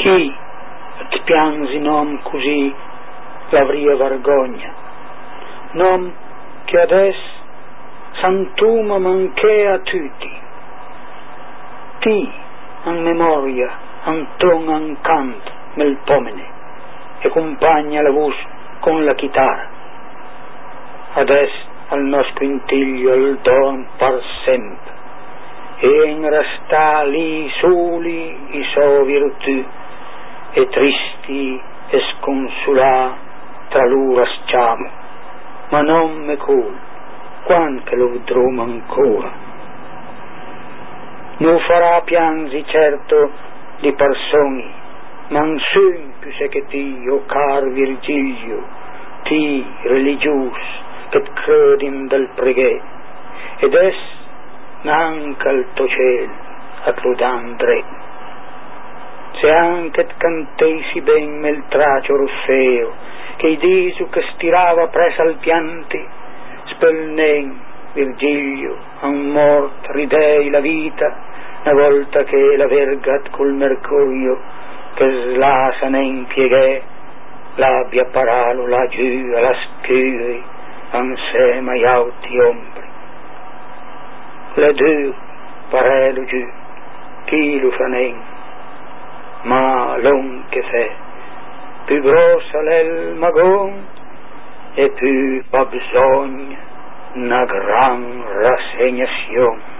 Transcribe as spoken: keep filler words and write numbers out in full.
Chi ti piansi nom così l'avria vergogna, nom che adesso santuma manché a tutti, ti an memoria anton an cant nel pomene e compagna la voce con la chitarra. Adesso al nostro intiglio il don par sempre e in resta lì soli i so virtù e tristi e sconsolà tra loro stiamo, ma non me col quan che lo vedremo ancora. Non farà piangi certo di personi, ma un più se che ti, o car Virgilio, ti religius che credi del preghe, ed es manca il tuo ciel a clodandre. Se anche cantessi ben nel tracio rosseo, che i disu che stirava presa al pianti, spelnen Virgilio, a un mort ridei la vita, una volta che la vergat col mercurio, che slasa ne impieghe, l'abbia paralo laggiù alla schiuri, ansema agli alti ombri. Le due parelo giù, chi lo fanen, ma l'on che fe, più grossa l'el magon, e più ha bisogno una gran rassegnazione.